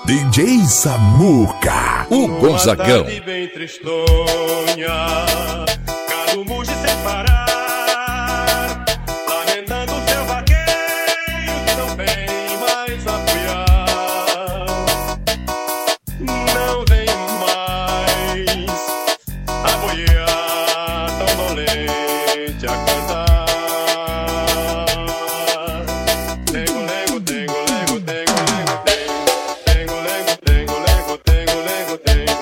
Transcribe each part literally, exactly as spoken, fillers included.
D J Samuca, o Gonzagão. Bem tristonha, gado muge sem parar, lamentando seu vaqueiro que não vem mais apoiar. Não vem mais a boiar, tão dolente a cantar. Tengo, lego, tengo, lego, tengo, lego, tengo. Tengo, lego, tengo, lego, tengo, lego, tengo.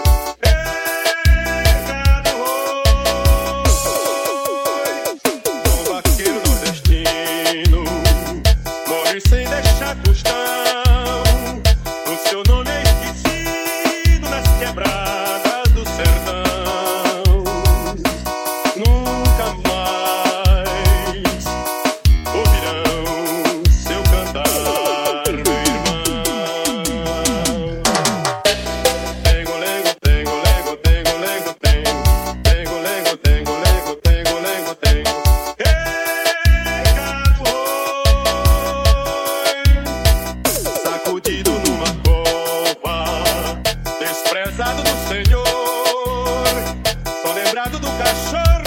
Um vaqueiro nordestino morre sem deixar tostão. O seu nome é esquecido nas quebradas do sertão. Nunca mais ouvirão seu cantar, meu irmão. Tengo, lego, tengo, lego, tengo, lego, tengo. Tengo, lego, tengo, lego, tengo, lego, tengo. Ei, gado, oi, sacudido numa copa, desprezado do Senhor, só lembrado do cachorro